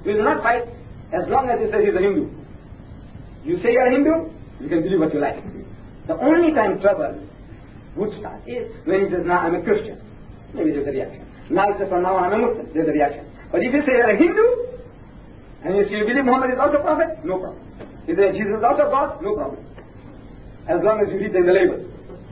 We will not fight as long as he says he's a Hindu. You say you're a Hindu, you can believe what you like. The only time trouble would start is when he says, now I'm a Christian. Maybe there's a reaction. Now he says, from now on I'm a Muslim. There's a reaction. But if you say you're a Hindu, and you say you believe Muhammad is also a prophet, no problem. If you say Jesus is also God, no problem. As long as you read in the label.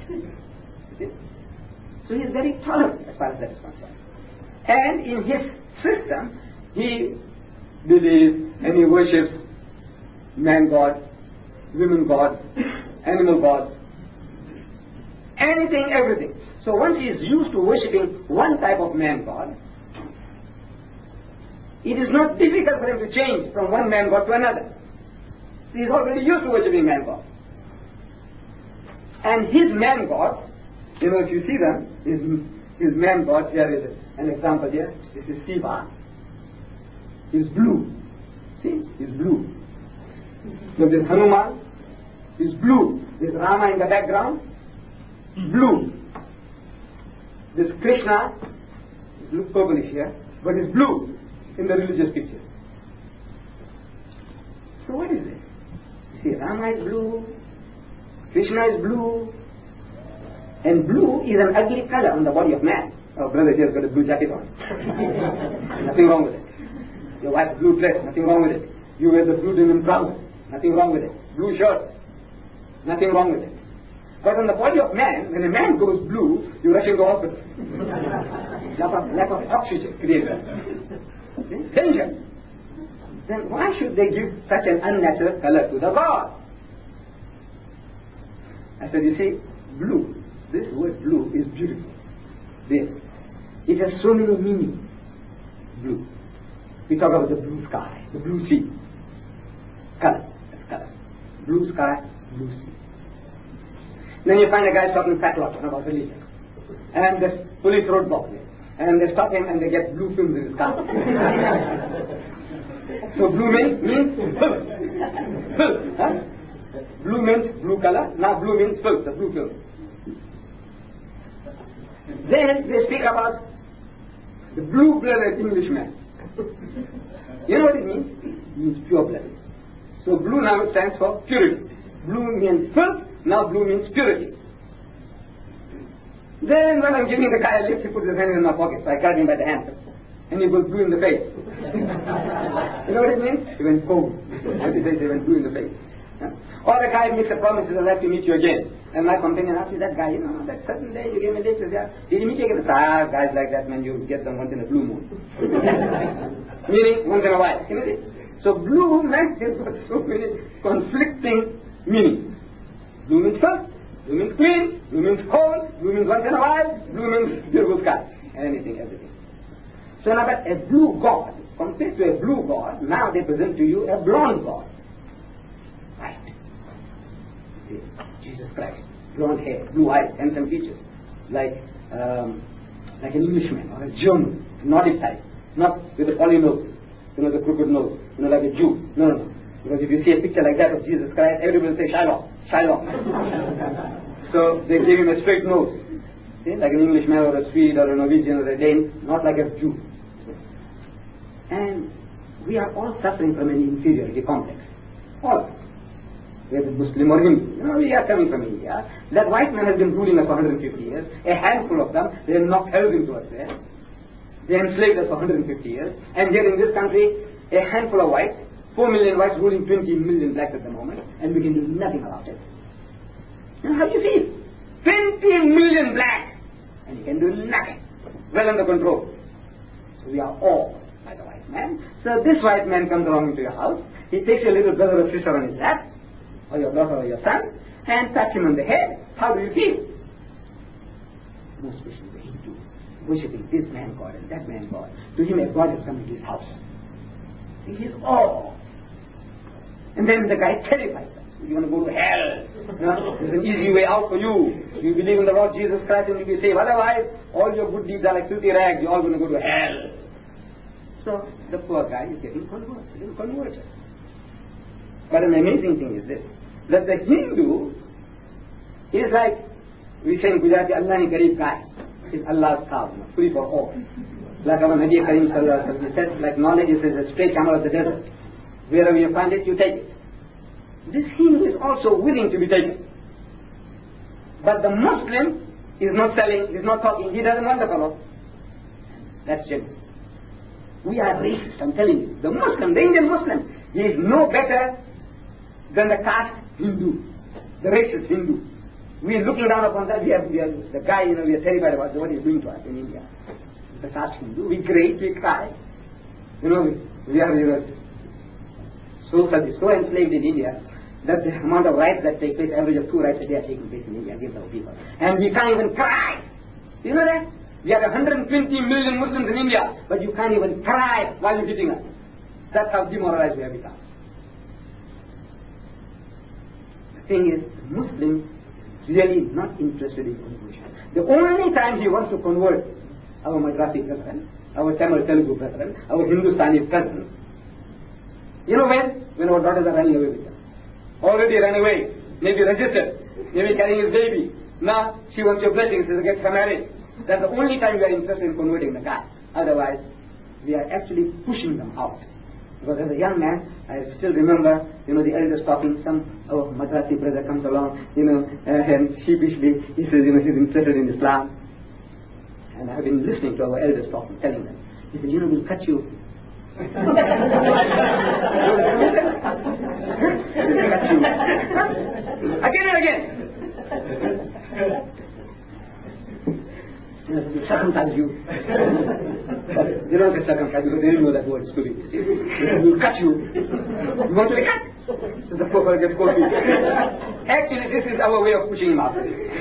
So he is very tolerant as far as that is concerned. And in his system, he believes and he worships man God, women God, animal God, anything, everything. So once he is used to worshipping one type of man God, it is not difficult for him to change from one man God to another. He is already used to worshipping man God. And his man God, you know, if you see them, his man God, here is an example here. This is Shiva. He's blue. See? He's blue. So this Hanuman is blue. This Rama in the background, blue. This Krishna looks purplish here, but is blue in the religious picture. So what is this? See, Rama is blue, Krishna is blue, and blue is an ugly color on the body of man. Oh, brother here's got a blue jacket on. Nothing wrong with it. Your wife's blue dress, nothing wrong with it. You wear the blue denim trousers, nothing wrong with it. Blue shirt, nothing wrong with it. But on the body of man, when a man goes blue, you rush into hospital. lack of oxygen created. Danger. Then why should they give such an unnatural color to the God? I said, you see, blue, this word blue is beautiful. There. It has so many meanings. Blue. We talk about the blue sky, the blue sea. Color. That's color. Blue sky, blue sea. Then you find a guy talking fatwa about religion. And the police roadblock there. And they stop him and they get blue films in his car. So blue means filth. Filth. Huh? Blue means blue color. Now blue means filth, the blue film. Then they speak about the blue-blooded Englishman. You know what it means? It means pure-blooded. So blue now stands for purity. Blue means filth, now blue means purity. Then when I'm giving the guy a lift, he puts his hand in my pocket, so I grab him by the hand. And he goes blue in the face. You know what it means? He went cold. What did they say? He went blue in the face. Or a guy makes a promise, he says, I'd like to meet you again. And my companion asks me, that guy, you know, that certain day you gave me this, yeah. Did he meet you again? Guys like that, man, you get them once in a blue moon. Meaning, once in a while. You know this? So blue meant has got so many conflicting meanings. Blue means first, blue means clean, blue means cold, blue means once in a while, blue means beautiful sky. Anything, everything. So now but a blue God, compared to a blue God, now they present to you a blonde God. Right. Jesus Christ. Blonde hair, blue eyes, handsome features. Like an Englishman or a German, Nordic type. Not with a poly nose, you know, the crooked nose, you know, like a Jew. No. Because if you see a picture like that of Jesus Christ, everybody will say, Shylock. So they give him a straight nose. See? Like an Englishman or a Swede or a Norwegian or a Dane, not like a Jew. And we are all suffering from an inferiority complex. All of us. Whether Muslim or Hindu. You know, we are coming from India. That white man has been ruling us for 150 years. A handful of them, they have knocked hell into us there. They enslaved us for 150 years. And here in this country, a handful of whites, 4 million whites ruling 20 million blacks at the moment, and we can do nothing about it. Now, how do you feel? 20 million blacks, and you can do nothing. Well under control. So we are awed by the white man. So this white man comes along into your house. He takes your little brother or sister on his lap, or your daughter or your son, and pats him on the head. How do you feel? Most especially the Hindu, worshipping this man God and that man God. To him, a God has come into his house. He is awe. And then the guy terrifies them. You're going to go to hell. You know, there's an easy way out for you. You believe in the Lord Jesus Christ and you'll be saved. Otherwise, all your good deeds are like filthy rags. You're all going to go to hell. So the poor guy is getting converted. But an amazing thing is this, that the Hindu is like, we say in Gujarati, Allah ni garib guy. Is Allah's cow, free for all. Like our Nabi Karim Sallallahu Alaihi Wasallam, he said, like knowledge is a stray camel of the desert. Wherever you find it, you take it. This Hindu is also willing to be taken. But the Muslim is not selling, is not talking, he doesn't want the fellow. That's genuine. We are racist, I'm telling you. The Muslim, the Indian Muslim, he is no better than the caste Hindu, the racist Hindu. We are looking down upon that. We are the guy, we are terrified about what he's doing to us in India. The caste Hindu, we great, we cry. We are so enslaved in India that the amount of rights that take place, average of 2 rights a day are taking place in India against our people. And we can't even cry. You know that? We have 120 million Muslims in India, but you can't even cry while you're hitting us. That's how demoralized we have become. The thing is, the Muslim is really not interested in conversion. The only time he wants to convert our Madrasi brethren, our Tamil Telugu brethren, our Hindustani cousins, you know when? When our daughters are running away with them. Already run away, maybe registered, maybe carrying his baby. Now she wants your blessings to get her married. That's the only time we are interested in converting the caste. Otherwise, we are actually pushing them out. Because as a young man, I still remember, the elders talking, some Madrasi brother comes along, and sheepishly, he says, he's interested in Islam. And I have been listening to our elders talking, telling them. He says, we'll cut you. We'll cut you. Again and again. Circumcise you. But they don't get circumcised because they didn't know that word stupid. We'll cut you. You want to be cut? So the poor gets cold feet. Actually, this is our way of pushing him out.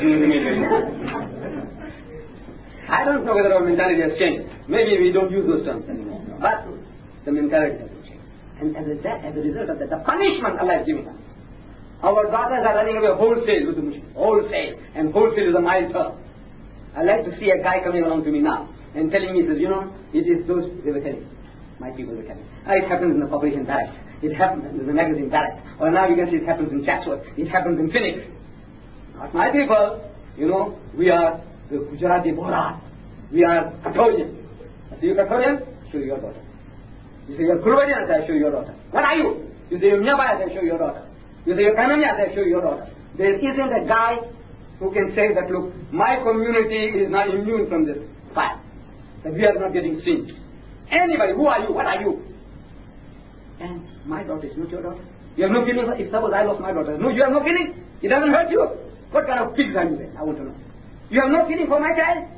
I don't know whether our mentality has changed. Maybe we don't use those terms anymore. But the mentality has changed. And as a result of that, the punishment Allah is giving us. Our daughters are running away wholesale with the Muslims. Wholesale. And wholesale is a mild term. I like to see a guy coming along to me now and telling me, he says, it is those, they were telling, my people were telling. It happens in the population barracks. It happens in the magazine barracks. Or now you can see it happens in Chatsworth. It happens in Phoenix. Not my people. We are the Gujarati Bohra. We are Katholian. I say, you Katholian? Show your daughter. You say, you're Guruvadian? I say, show your daughter. What are you? You say, you're Myabai? I say, show your daughter. You say, you're Kananya? I say, show your daughter. There isn't a guy who can say that, look, my community is not immune from this fire, that we are not getting singed. Anybody, who are you? What are you? And my daughter is not your daughter. You have no feeling for, if suppose I lost my daughter. No, you have no feeling. It doesn't hurt you. What kind of pigs are you then? I want to know. You have no feeling for my child?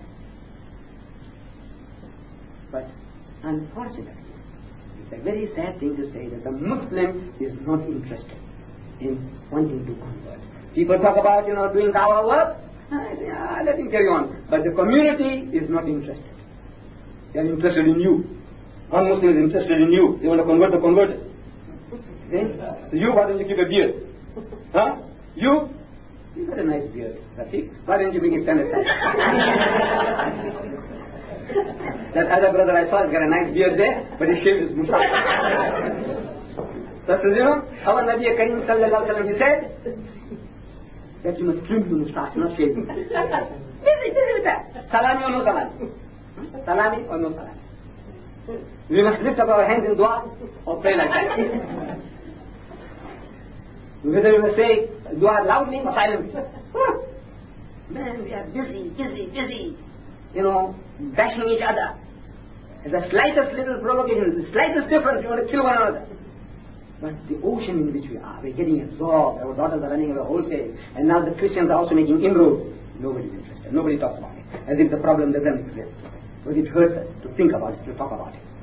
But unfortunately, it's a very sad thing to say that the Muslim is not interested in wanting to convert. People talk about, doing dawah work. Let him carry on. But the community is not interested. They are interested in you. One Muslim is interested in you. They want to convert the converted. So you, why don't you keep a beard? Huh? You got a nice beard, Rafiq. Why don't you bring it standard size? That other brother I saw has got a nice beard there, but he shaved his moustache. So, our Nabi Karim Sallallahu Alaihi Wasallam, he said that you must trim the moustache, not shave it. Busy with that. Salami or no salami? Salami or no salami? We must lift up our hands in dua or pray like that. Whether we must say dua loudly or silently. Man, we are busy. Bashing each other. The slightest little provocation, the slightest difference, you want to kill one another. But the ocean in which we are, we're getting absorbed. Our daughters are running away wholesale. And now the Christians are also making inroads. Nobody's interested. Nobody talks about it. As if the problem doesn't exist. But it hurts us to think about it, to talk about it.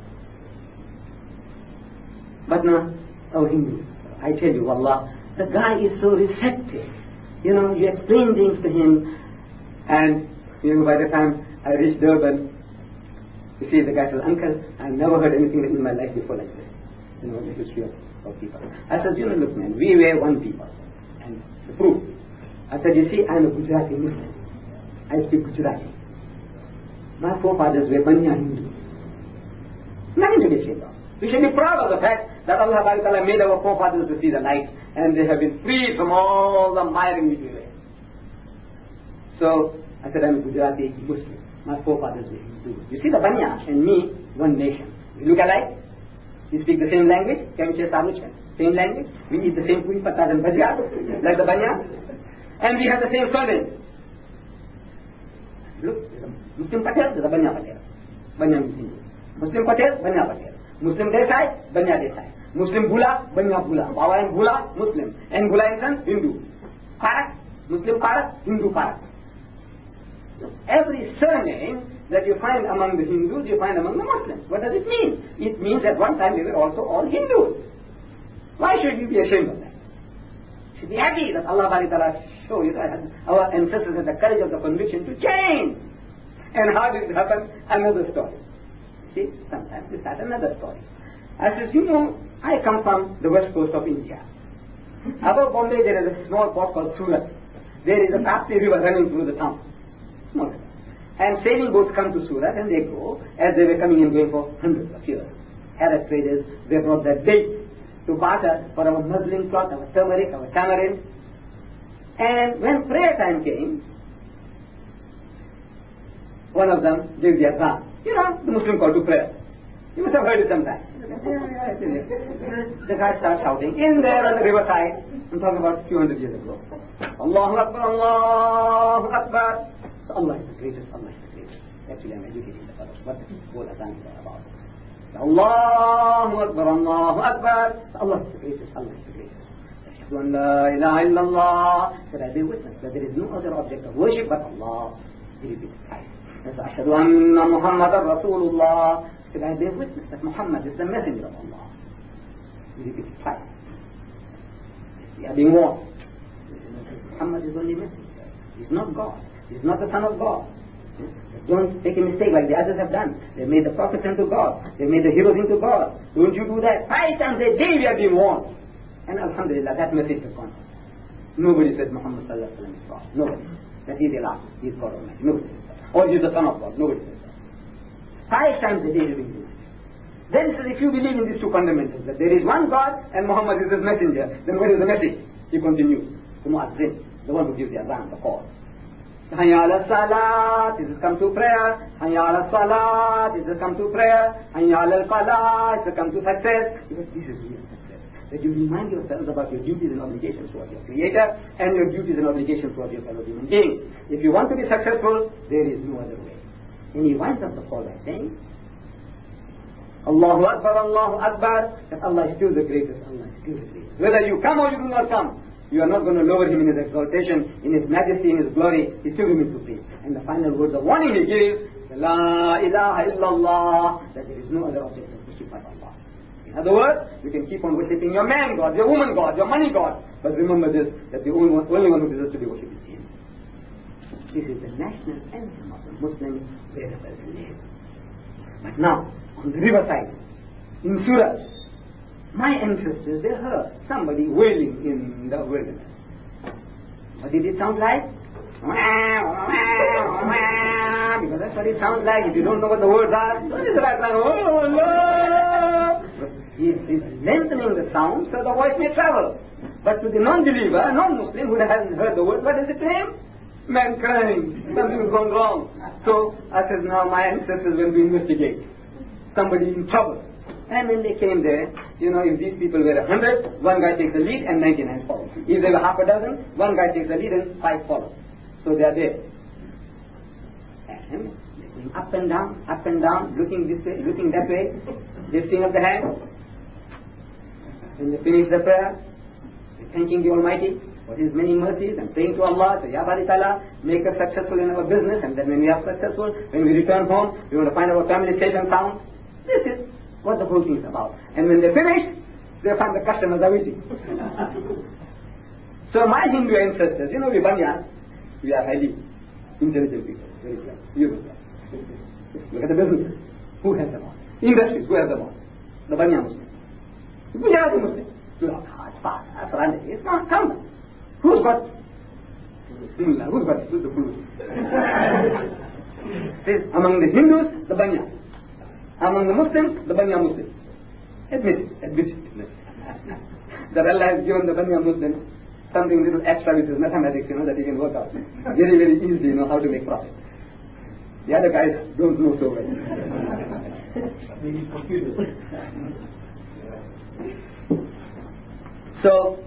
But now, our Hindus, I tell you, Wallah, the guy is so receptive. You explain things to him, and by the time I reached Durban, you see, the guy said, Uncle, I've never heard anything in my life before like this. The history of people. I said, look man, we were one people. And the proof. I said, you see, I'm a Gujarati Muslim. I speak Gujarati. My forefathers were Banya Hindus. Nothing to be ashamed of. We should be proud of the fact that Allah Ta'ala made our forefathers to see the light, and they have been freed from all the mire in which we were. So, I said, I'm a Gujarati Muslim. My forefathers were Hindus. You see the Banya and me, one nation. We look alike. We speak the same language. Same language. We eat the same puri patas and bhajia, like the Banya. And we have the same surname. Look, Muslim Patel, there's a Banya Patel. Banya means Hindu. Muslim Patel, Banya Patel. Muslim Desai, Banya Desai. Muslim Bula, Banya Bula. Baba and Bula, Muslim. And Bula and son, Hindu. Parak, Muslim Parak, Hindu Parak. Every surname that you find among the Hindus, you find among the Muslims. What does it mean? It means at one time they were also all Hindus. Why should you be ashamed of that? You should be happy that Allah Ta'ala showed you that our ancestors had the courage of the conviction to change. And how did it happen? Another story. See, sometimes we start another story. I says, I come from the west coast of India. Above Bombay there is a small port called Surat. There is a Tapti river running through the town. Small river. And sailing boats come to Surat and they go, as they were coming and going for hundreds of years. Arab traders, they brought their dates to barter for our muslin cloth, our turmeric, our tamarind. And when prayer time came, one of them gave the adhan. The Muslim call to prayer. You must have heard it sometime. The guy starts shouting in there on the riverside. I'm talking about a few hundred years ago. Allahu Akbar, Allahu Akbar. So Allah is the greatest, Allah is the greatest. Actually, I'm educating the fellows. What the whole adhan is all about. Allahu Akbar, Allahu Akbar. So Allah is the greatest, Allah is the greatest. Ashhadu an la ilaha illallah. Said I bear witness that there is no other object of worship but Allah. He repeated twice. Ashhadu anna Muhammadan Rasulullah. Said I bear witness that Muhammad is the messenger of Allah. He repeated twice. We are being warned. Muhammad is only messenger. He is not God. He is not the son of God. Don't take a mistake like the others have done. They made the prophets into God. They made the heroes into God. Don't you do that. 5 times a day we are being warned. And Alhamdulillah, that message has gone. Nobody says Muhammad Sallallahu Alaihi Wasallam is God. Nobody. That he is Allah. He is God Almighty. Nobody says that. Or he is the son of God. Nobody says that. 5 times a day we are being warned. Then says, if you believe in these two fundamentals, that there is one God and Muhammad is his messenger, then what is the message? He continues. The Muazzin, the one who gives the adhan, the call. Hayya ala salat, this has come to prayer. Hayya ala salat, this has come to prayer. Hayya ala falah, this has come to success. Because this is real success. That you remind yourselves about your duties and obligations towards your Creator and your duties and obligations towards your fellow human beings. If you want to be successful, there is no other way. And he winds up the call by saying, Allahu Akbar, that Allah is still the greatest, Allah is still the greatest. Whether you come or you do not come, you are not going to lower him in his exaltation, in his majesty, in his glory. He still remains supreme. And the final words of warning he gives, La ilaha illallah, that there is no other object of worship but Allah. In other words, you can keep on worshipping your man God, your woman God, your money God, but remember this, that the only one who deserves to be worshipped is Him. This is the national anthem of the Muslims wherever they live. But now, on the riverside, in Surat, my ancestors, they heard somebody wailing in the wilderness. What did it sound like? Because that's what it sounds like. If you don't know what the words are, what is that like? Oh, no! He is lengthening the sound so the voice may travel. But to the non-believer, non-Muslim who hasn't heard the words, what is it to him? Man crying. Something has gone wrong. So I said, now my ancestors will be investigate. Somebody in trouble. And when they came there, if these people were 100, one guy takes the lead and 99 follow. If there were half a dozen, one guy takes the lead and 5 follow. So they are there. And they're going up and down, looking this way, looking that way, lifting up the hand. When they finish the prayer, they're thanking the Almighty for His many mercies and praying to Allah, so Ya Bari Ta'ala, make us successful in our business, and then when we are successful, when we return home, we want to find our family safe and sound. This is what the whole thing is about. And when they finish, they find the customers are waiting. So my Hindu ancestors, we Banyas, we are highly intelligent people, very clever. Look at the business. Who has them all? Industries, who has them all? The Banya Muslims. The Gujarati Muslims. It's fast, it's not common. Who's got Bismillah, who's got the food? Among the Hindus, the Banya. Among the Muslims, the Banya Muslims. Admit it. That Allah has given the Banya Muslims something little extra with his mathematics, that he can work out. Very, very easy, how to make profit. The other guys don't know so well. So,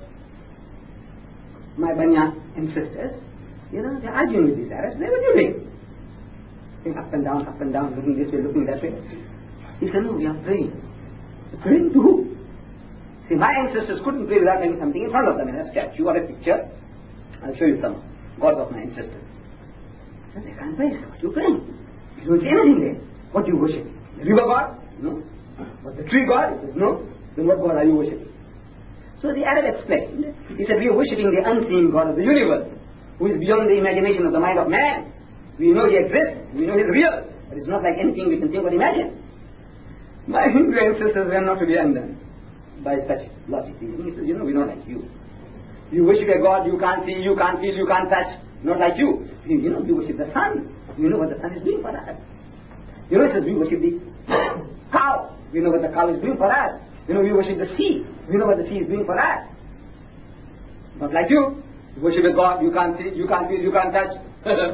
my Banya ancestors, they're arguing with these Arabs. They were doing. Going up and down, looking this way, looking that way. He said, no, we are praying. Praying to who? See, my ancestors couldn't pray without having something in front of them, in a statue or a picture. I'll show you some gods of my ancestors. So they can't pray. So what are you praying? You don't see anything there. What do you worship? The river god? No. But the tree god? He says, no. Then what god are you worshipping? So the Arab explained. He said, we are worshipping the unseen God of the universe, who is beyond the imagination of the mind of man. We know he exists. We know he is real. But it's not like anything we can think or imagine. My Hindu ancestors were not to be undone by such logic. He says, we're not like you. You worship a God you can't see, you can't feel, you can't touch. Not like you. You worship the sun. You know what the sun is doing for us. He says, we worship the cow. We know what the cow is doing for us. We worship the sea. We know what the sea is doing for us. Not like you. You worship a God you can't see, you can't feel, you can't touch.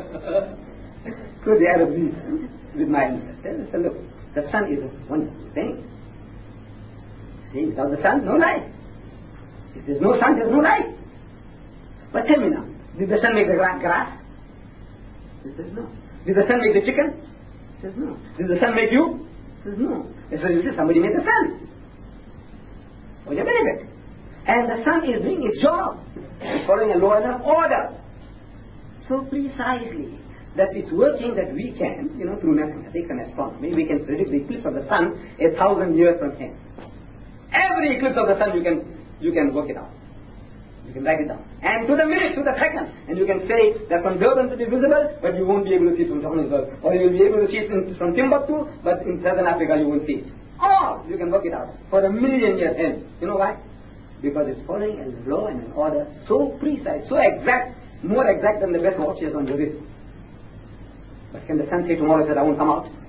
So the Arab reasoned with my ancestors. So look, the sun is a wonderful thing. See, without the sun, no life. If there's no sun, there's no life. But tell me now, did the sun make the grass? He says no. Did the sun make the chicken? He says no. Did the sun make you? He says no. So you say somebody made the sun. For your benefit. And the sun is doing its job. It's following a law and an order. So precisely that it's working that we can, through mathematics and astronomy, we can predict the eclipse of the sun 1,000 years from hence. Every eclipse of the sun you can work it out. You can write it down. And to the minute, to the second. And you can say that from Durban it is visible, but you won't be able to see it from Johannesburg. Or you will be able to see it from Timbuktu, but in southern Africa you won't see it. Or you can work it out for 1,000,000 years hence. You know why? Because it's following a law and an order so precise, so exact, more exact than the best watches on the wrist. But can the sun say tomorrow that I won't come out?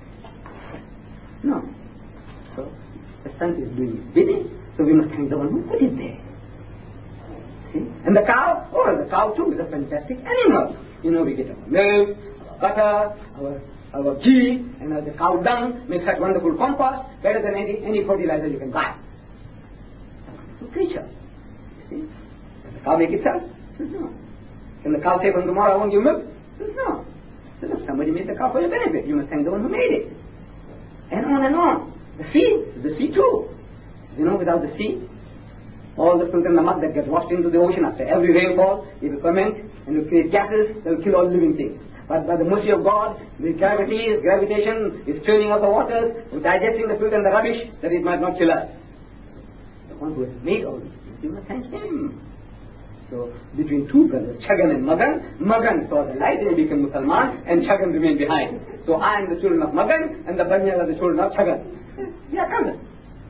No. So the sun is doing its bidding, so we must thank the one who put it there. See? And the cow, the cow too is a fantastic animal. We get our milk, our butter, our ghee, and the cow dung makes that wonderful compost, better than any fertilizer you can buy. A wonderful creature. You see? Does the cow make itself? Says no. Can the cow say from tomorrow I won't give milk? Says no. Says somebody made the cow for your benefit. You must thank the one who made it. And on and on. The sea too. Without the sea, all the filth and the mud that gets washed into the ocean after every rainfall, it will ferment and will create gases that will kill all living things. But by the mercy of God, the gravitation is churning out the waters, digesting the filth and the rubbish, that it might not kill us. The one who has made all these things, you must thank him. So, between two brothers, Chhagan and Magan saw the light and became Musalman, and Chhagan remained behind. So I am the children of Magan, and the Banyas are the children of Chhagan. They are cousins.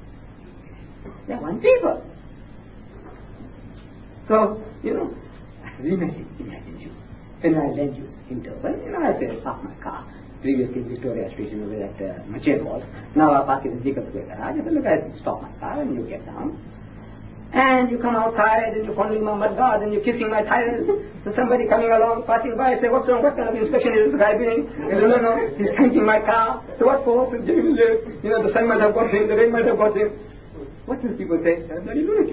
They are one people. So, imagine you. When I lend you in Durban, I say, park my car. Previously, Victoria Station over at Machair Hall. Now I park it in Jacob Square garage. I say, look, I stop my car and you get down. And you come outside and you're fondling my mud guard and you're kissing my tires. So somebody coming along, passing by, say, what's wrong? What kind of inspection is this guy doing? No, he's thanking my car. So what for? So Jimmy will live. The sun might have got him, the rain might have got him. What will people say? They're bloody lunatic.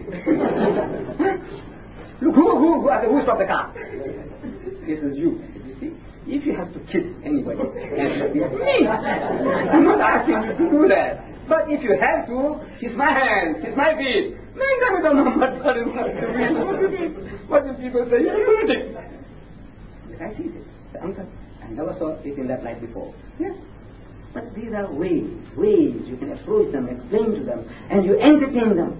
Look, who stopped the car? This is you. You see? If you have to kiss anybody, me. I'm not asking you to do that. But if you have to, kiss my hands, kiss my feet. What will people say? You're lunatic. I see this. The uncle, I never saw it in that light before. Yes. But these are ways you can approach them, explain to them, and you entertain them.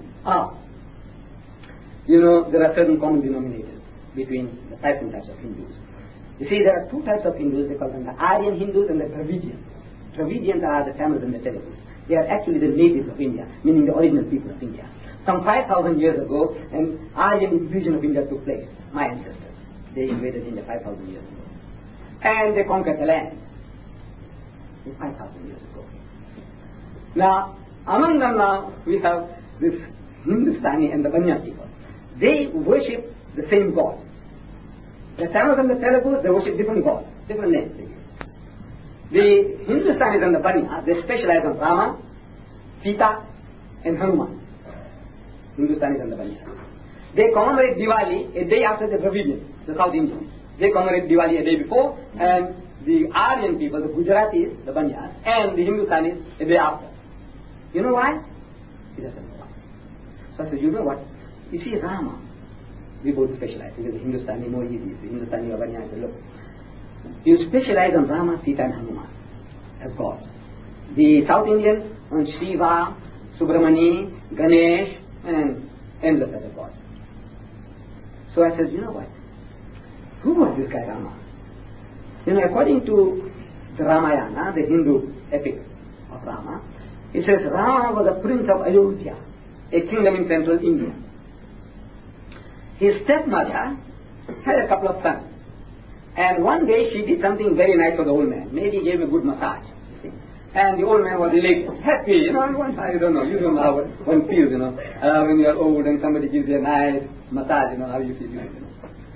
There are certain common denominators between the types and types of Hindus. You see, there are two types of Hindus. They call them the Aryan Hindus and the Dravidians. Dravidians are the Tamils and the Telugus. They are actually the natives of India, meaning the original people of India. Some 5,000 years ago, an Aryan invasion of India took place. My ancestors, they invaded India 5,000 years ago. And they conquered the land 5,000 years ago. Now, among them now, we have this Hindustani and the Banya people. They worship the same God. The Tamils and the Telugus, they worship different gods, different names. The Hindustanis and the Banyas, they specialize on Rama, Sita and Hanuman. Hindustanis and the Banyas. They commemorate Diwali a day after the Dravidians, the South Indians. They commemorate Diwali a day before, and the Aryan people, the Gujaratis, the Banyas, and the Hindustanis a day after. You know why? He doesn't know why. So I said, you know what? You see Rama, we both specialize. Because the Hindustani more easy. The Hindustani or Banya, I said, look, you specialize on Rama, Sita and Hanuman as gods. The South Indians on Shiva, Subramani, Ganesh, and endless other gods. So I said, you know what? Who was this guy Rama? You know, according to the Ramayana, the Hindu epic of Rama, it says Rama was a prince of Ayodhya, a kingdom in central India. His stepmother had a couple of sons. And one day she did something very nice for the old man. Maybe gave a good massage. You see. And the old man was elated, happy. You know, I don't know. You don't know how one feels, you know. When you are old and somebody gives you a nice massage, you know, how you feel. You know.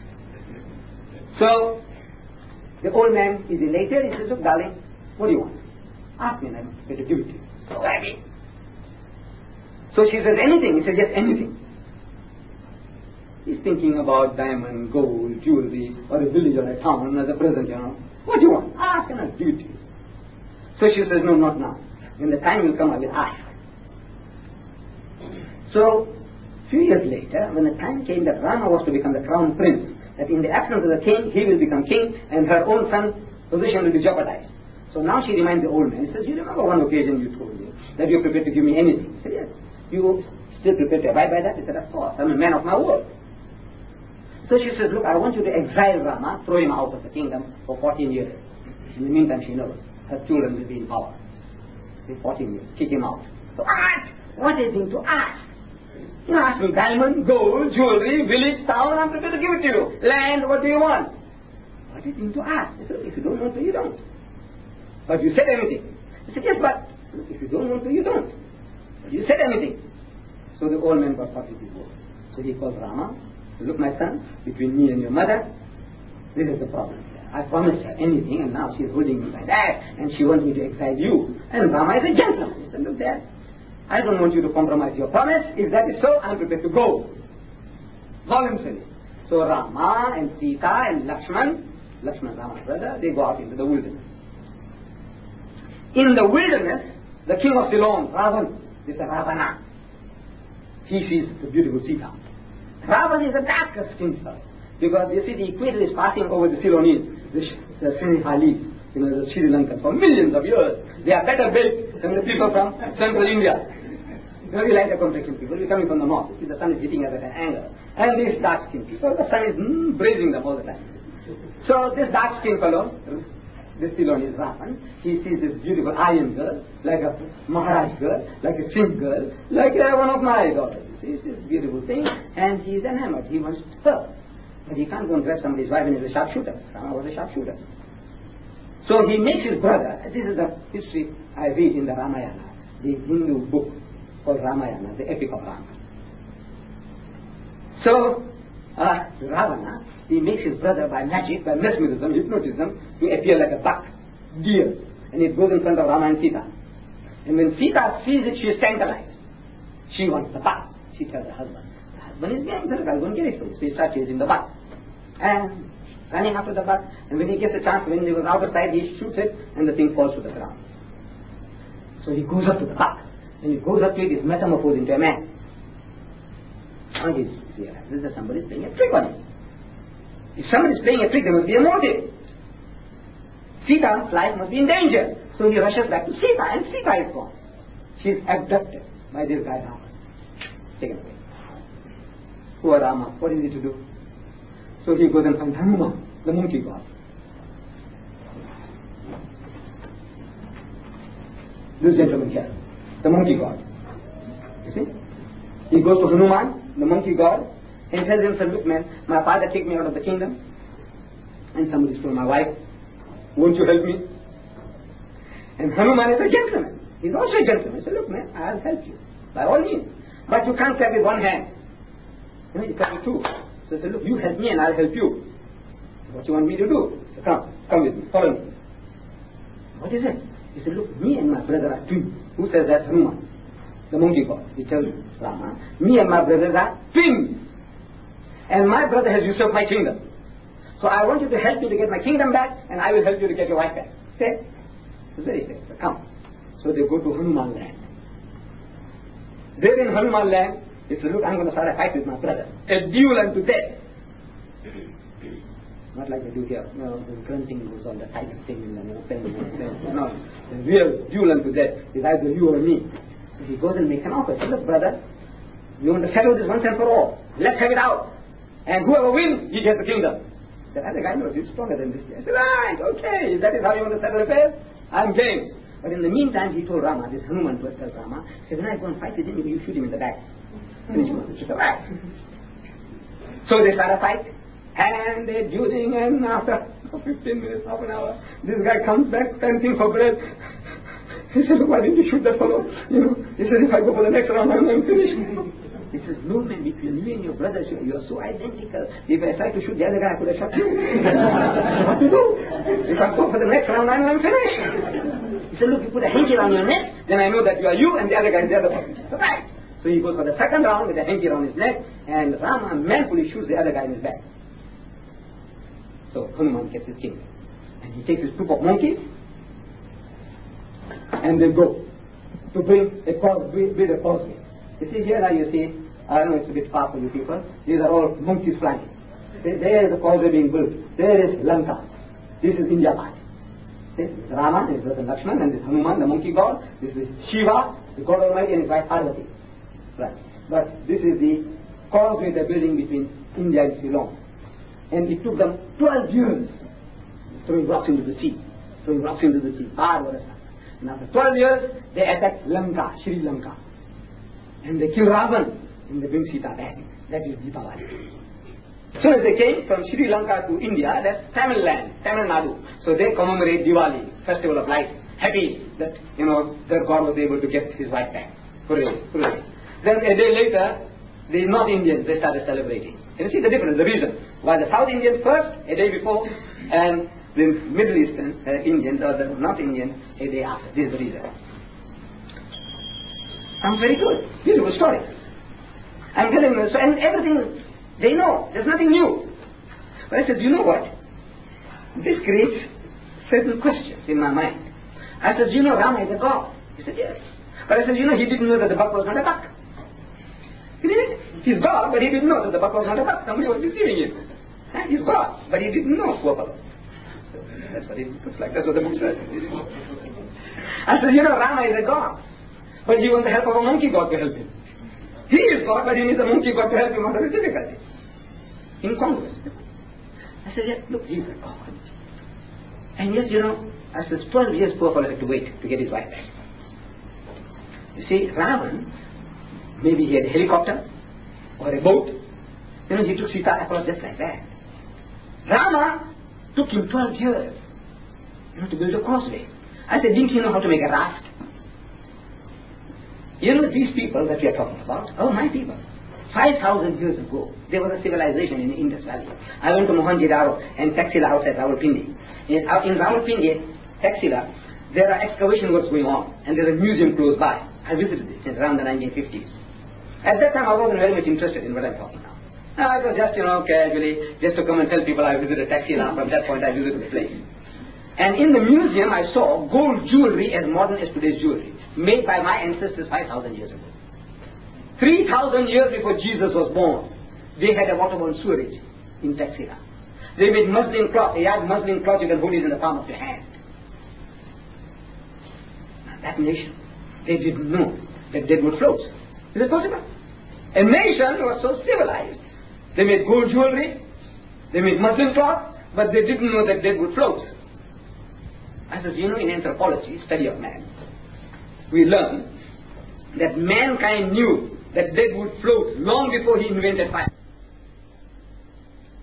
So, the old man is elated. He says, look, darling, what do you want? Ask me and I'm going to give it to you. So happy. So she says, anything. He says, yes, anything. He's thinking about diamond, gold, jewelry, or a village or a town as a present, you know. What do you want? Ask and I'll give it to you. So she says, no, not now. When the time will come, I will ask. So, few years later, when the time came that Rama was to become the crown prince, that in the absence of the king, he will become king, and her own son's position will be jeopardized. So now she reminds the old man. He says, you remember one occasion you told me that you're prepared to give me anything? He said, yes. You still prepared to abide by that? He said, of course. I'm a man of my word. So she says, look, I want you to exile Rama, throw him out of the kingdom for 14 years. In the meantime, she knows her children will be in power. 14 years, kick him out. So ask! What is it to ask? You ask me diamond, gold, jewelry, village, town, I'm prepared to give it to you. Land, what do you want? What is it to ask? He said, if you don't want to, you don't. But you said anything. He said, yes, but if you don't want to, you don't. But you said anything. So the old man got hot with his word. So he called Rama. Look, my son, between me and your mother, this is the problem. I promised her anything, and now she is holding me like that, and she wants me to exile you. And Rama is a gentleman. He said, look there, I don't want you to compromise your promise. If that is so, I'm prepared to go. Voluntarily. So Rama and Sita and Lakshman, Rama's brother, they go out into the wilderness. In the wilderness, the king of Ceylon, Ravan, this is Ravana. He sees the beautiful Sita. Ravan is the darkest king, sir. Because you see the equator is passing over the Ceylonese, the Sinhalese, you know, the Sri Lankans for millions of years. They are better built than the people from central India. Very lighter complexion people. We're coming from the north. You see the sun is hitting us at an angle. And these dark skinned people, the sun is brazing them all the time. So this dark skinned fellow, this Ceylonese Ravan, he sees this beautiful Aryan girl, like a Maharaj girl, like a Singh girl, like one of my daughters. He sees this beautiful thing, and he is enamored. He wants her. But he can't go and grab somebody's wife and he's a sharpshooter. Rama was a sharpshooter. So he makes his brother, this is the history I read in the Ramayana, the Hindu book called Ramayana, the epic of Rama. So, Ravana, he makes his brother by magic, by mesmerism, hypnotism, to appear like a buck, deer. And it goes in front of Rama and Sita. And when Sita sees it, she is tantalized. She wants the buck. She tells her husband. The husband is behind her, I'll go and get it for you. So he starts chasing the buck. And running after the buck. And when he gets a chance, when he was out of sight, he shoots it, and the thing falls to the ground. So he goes up to the buck. And he goes up to it, is metamorphosed into a man. And he realizes that somebody is playing a trick on him. If somebody is playing a trick, there must be a motive. Sita's life must be in danger. So he rushes back to Sita, and Sita is gone. She is abducted by this guy Rama. Taken away. Poor Rama, what is he to do? So he goes and finds Hanuman, the monkey god. This gentleman here, the monkey god. You see? He goes to Hanuman, the monkey god, and tells him, look man, my father kicked me out of the kingdom, and somebody stole my wife. Won't you help me? And Hanuman is a gentleman. He's also a gentleman. He said, look man, I'll help you, by all means. But you can't clap with one hand. You know, you clap with two. So he said, look, you help me and I'll help you. What you want me to do? So come with me, follow me. What is it? He said, look, me and my brother are twins. Who says that? Hanuman, the monkey god. He tells Rama, me and my brothers are twins. And my brother has usurped my kingdom. So I want you to help me to get my kingdom back, and I will help you to get your wife back. Fair? It's very fair. So come. So they go to Hanuman land. There in Hanuman land, he said, look, I'm going to start a fight with my brother. A duel unto death. Not like they do here. No, the grunting goes on, the tiger thing, and no, the real duel unto death is either you or me. So he goes and makes an offer. He says, look, brother, you want to settle this once and for all. Let's have it out. And whoever wins, he gets the kingdom. The other guy knows he's stronger than this guy. I said, right, okay, if that is how you want to settle affairs, I'm game. But in the meantime, he told Rama, this Hanuman was tells Rama, he said, when I go and fight with him, you shoot him in the back. Finish him. He said, right. So they start a fight, and they're dueling, and after 15 minutes, half an hour, this guy comes back, panting for breath. He said, why didn't you shoot that fellow? He said, if I go for the next round, I'm finished. He says, no man, between you and your brothers, you are so identical. If I tried to shoot the other guy, I could have shot you. What to do? If I go for the next round, I'm finished. He said, look, you put a hanky around your neck, then I know that you are you and the other guy is the other person. So right. So he goes for the second round with a hanky around his neck, and Rama manfully shoots the other guy in his back. So Hanuman gets his kingdom. And he takes his troop of monkeys, and they go to build a causeway. You see here now, you see, I know it's a bit far for you people, these are all monkeys flying. There is the causeway being built. There is Lanka. This is India part. See, Rama, his brother Lakshman, and this Hanuman, the monkey god. This is Shiva, the God Almighty, and his wife Parvati. Right. But this is the causeway they're building between India and Ceylon. And it took them 12 years throwing rocks into the sea. And after 12 years, they attacked Lanka, Sri Lanka. And they killed Ravan, and they bring Sita back. That is Deepavali. So as they came from Sri Lanka to India, that's Tamil land, Tamil Nadu. So they commemorate Diwali, festival of light, happy that, their God was able to get his wife back. Hooray, hooray. Then a day later, the North Indians, they started celebrating. Can you see the difference, the reason? While the South Indians first, a day before, and the Middle Eastern Indians, or the North Indians, a day after. This is the reason. Sounds very good. Beautiful story. I'm telling you, and everything they know. There's nothing new. But I said, you know what? This creates certain questions in my mind. I said, Rama is a god. He said, yes. But I said, he didn't know that the buck was not a buck. He didn't. He's God, but he didn't know that the buck was not a buck. Somebody was deceiving him. He's God, but he didn't know, poor fellow. That's what it looks like. That's what the book says. I said, Rama is a god. But he wants the help of a monkey god to help him. He is God, but he needs a monkey god to help him out of his difficulty. Incongruous. I said, yes, look, he is a god. And yes, I said, 12 years poor fellow had to wait to get his wife back. You see, Ravan, maybe he had a helicopter or a boat. He took Sita across just like that. Rama took him 12 years, to build a causeway. I said, didn't he know how to make a raft? These people that we are talking about, my people. 5,000 years ago, there was a civilization in the Indus Valley. I went to Mohenjo-daro and Taxila outside Rawalpindi. In Rawalpindi, Taxila, there are excavation works going on, and there's a museum close by. I visited it since around the 1950s. At that time, I wasn't very much interested in what I'm talking now. I was just, casually, just to come and tell people I visited Taxila. From that point, I visited the place. And in the museum, I saw gold jewelry as modern as today's jewelry, made by my ancestors 5,000 years ago. 3,000 years before Jesus was born, they had a waterborne sewerage in Taxila. They made muslin cloth, a yard muslin cloth you can hold it in the palm of your hand. Now, that nation, they didn't know that dead wood floats. Is it possible? A nation was so civilized. They made gold jewelry, they made muslin cloth, but they didn't know that dead wood floats. I said, in anthropology, study of man, we learn that mankind knew that dead would float long before he invented fire.